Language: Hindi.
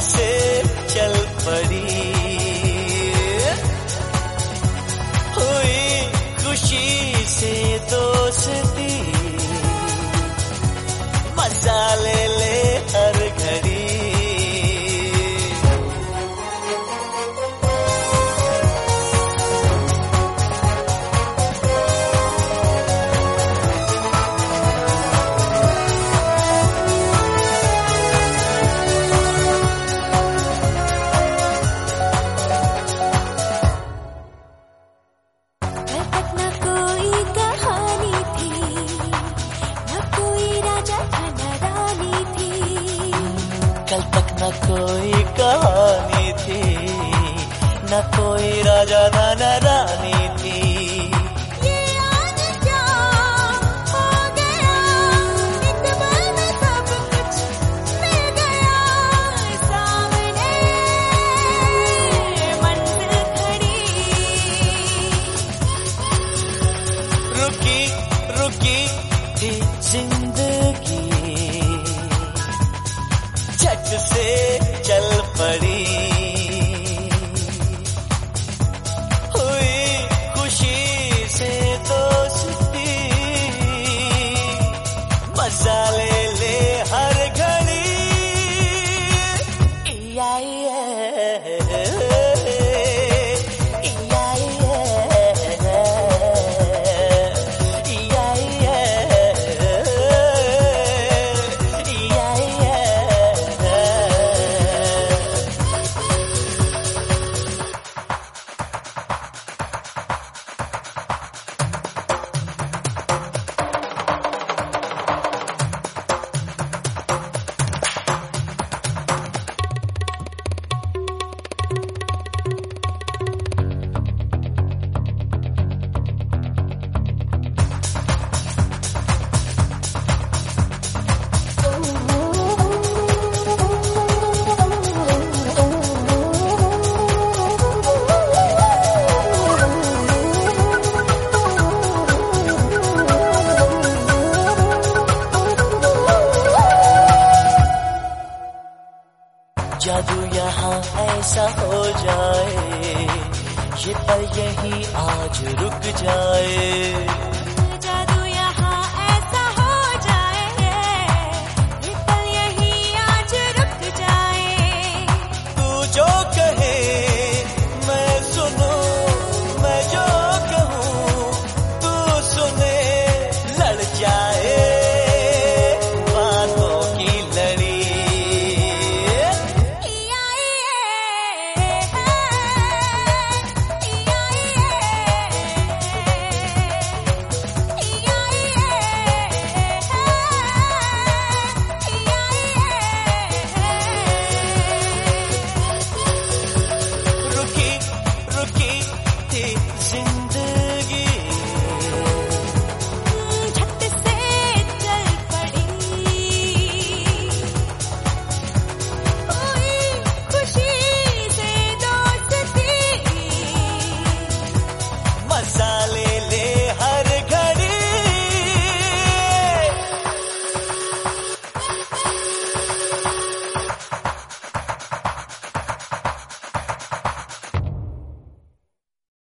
से चल पड़ी, हुई खुशी से दोस्ती, मजा ले ले हर घड़ी। कल तक न कोई कहानी थी, न कोई राजा न रानी थी। ये आज क्या हो गया, इतबार में सब कुछ मिल गया, सामने मंजिल खड़ी। रुकी रुकी थी जिंदगी, झट से चल पड़ी, हुई खुशी से दोस्ती, मजा ले ले हर घड़ी। इया इया, इया इया, इया इया, इया इया। जादू यहाँ ऐसा हो जाए, ये पल यहीं आज रुक जाए।